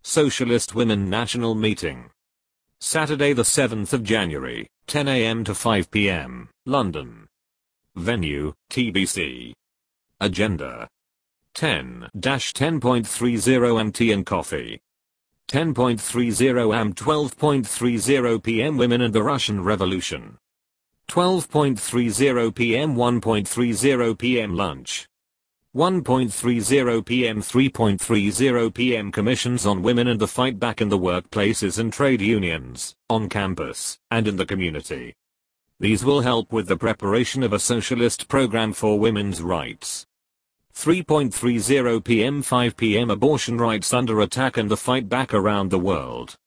Socialist Women National Meeting. Saturday the 7th of January, 10 a.m. to 5 p.m., London. Venue, TBC. Agenda. 10-10.30 am tea and coffee. 10.30 am 12.30 p.m. Women and the Russian Revolution. 12.30 p.m. 1.30 p.m. lunch. 1.30 p.m. 3.30 p.m. Commissions on Women and the Fight Back in the Workplaces and Trade Unions, on campus, and in the community. These will help with the preparation of a socialist program for women's rights. 3.30 p.m. 5 p.m. Abortion rights under attack and the fight back around the world.